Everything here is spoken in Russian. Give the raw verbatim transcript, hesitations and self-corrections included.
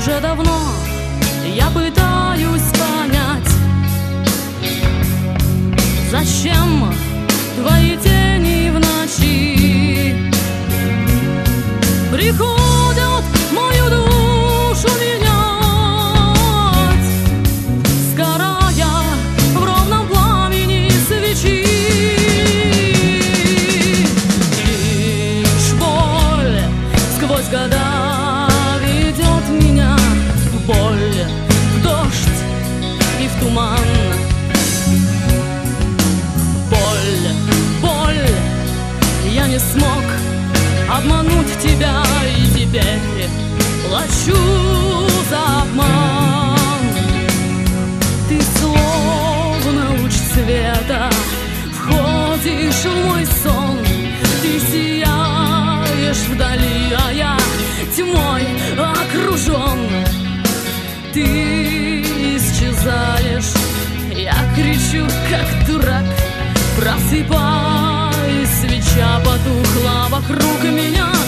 Уже давно я пытаюсь понять, зачем твои тени в ночи приходят в мою душу менять, сгорая в ровном пламени свечи. Лишь боль сквозь года ведет меня в боль, в дождь и в туман. Боль, боль, я не смог обмануть тебя, и теперь плачу за обман. Ты словно луч света входишь в мой сон, ты сияешь вдали, а я тьмой окружен. Ты исчезаешь, я кричу как дурак, просыпаюсь, свеча потухла вокруг меня.